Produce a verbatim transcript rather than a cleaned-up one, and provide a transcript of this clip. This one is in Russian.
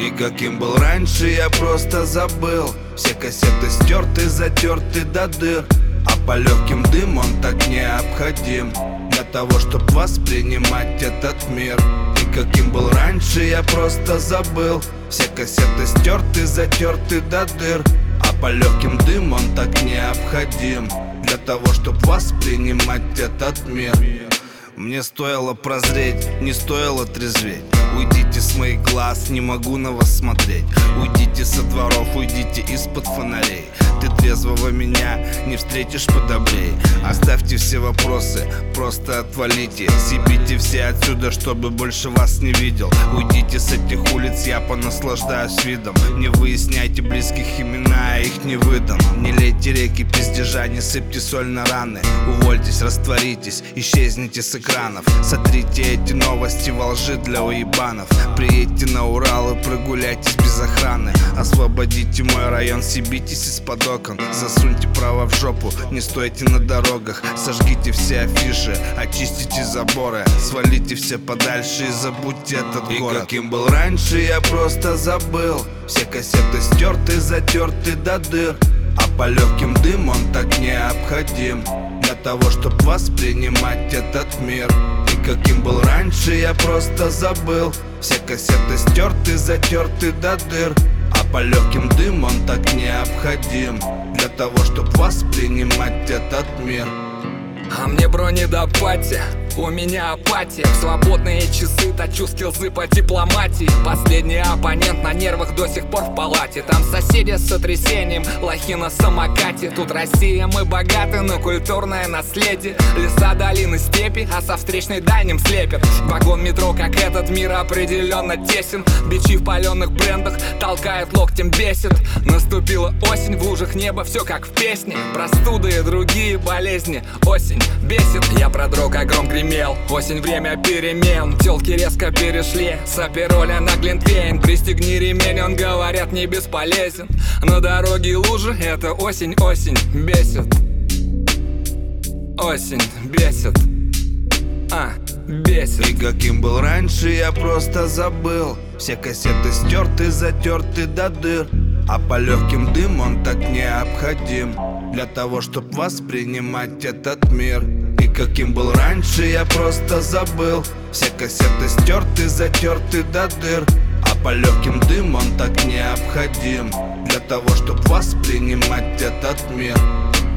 И каким был раньше, я просто забыл. Все кассеты стерты, затерты до дыр. А по легким дым он так необходим для того, чтоб воспринимать этот мир. И каким был раньше, я просто забыл. Все кассеты стерты, затерты до дыр. А по легким дым он так необходим для того, чтоб воспринимать этот мир. Мне стоило прозреть, не стоило трезветь. Уйдите с моих глаз, не могу на вас смотреть. Уйдите со дворов, уйдите из-под фонарей. Ты трезвого меня не встретишь подобрей. Оставьте все вопросы, просто отвалите. Съебите все отсюда, чтобы больше вас не видел. Уйдите с этих улиц, я понаслаждаюсь видом. Не выясняйте близких имена, я их не выдам. Не лейте реки пиздежа, не сыпьте соль на раны. Увольтесь, растворитесь, исчезните с экранов. Сотрите эти новости во лжи для уебанов. Приедьте на Урал и прогуляйтесь без охраны. Освободите мой район, съебитесь из-под окон. Засуньте право в жопу, не стойте на дорогах. Сожгите все афиши, очистите заборы. Свалите все подальше и забудьте этот и город. И каким был раньше, я просто забыл. Все кассеты стерты, затерты до дыр. А по легким дым он так необходим для того, чтоб воспринимать этот мир. И каким был раньше, я просто забыл. Все кассеты стерты, затерты до дыр. А по легким дым он так необходим для того, чтоб воспринимать этот мир. А мне брони до пати, у меня апатия. В свободные часы точу скиллзы по дипломатии. Последний оппонент на нервах до сих пор в палате. Там соседи с сотрясением, лохи на самокате. Тут Россия, мы богаты, но культурное наследие. Леса, долины, степи, а со встречной дальним слепят. Вагон метро, как этот мир, определенно тесен. Бичи в паленых брендах толкают локтем, бесит. Наступила осень, в лужах неба все как в песне. Простуды и другие болезни, осень бесит. Я продрог, а гром гремел. Осень, время перемен. Телки резко перешли с апероля на глинтвейн. Пристегни ремень, он, говорят, не бесполезен. На дороге лужи, это осень, осень бесит. Осень бесит. А, бесит. И каким был раньше, я просто забыл. Все кассеты стерты, затерты до дыр. А по легким дым он так необходим для того, чтоб воспринимать этот мир. И каким был раньше, я просто забыл. Все кассеты стерты, затерты до дыр. А по легким дым он так необходим для того, чтоб воспринимать этот мир.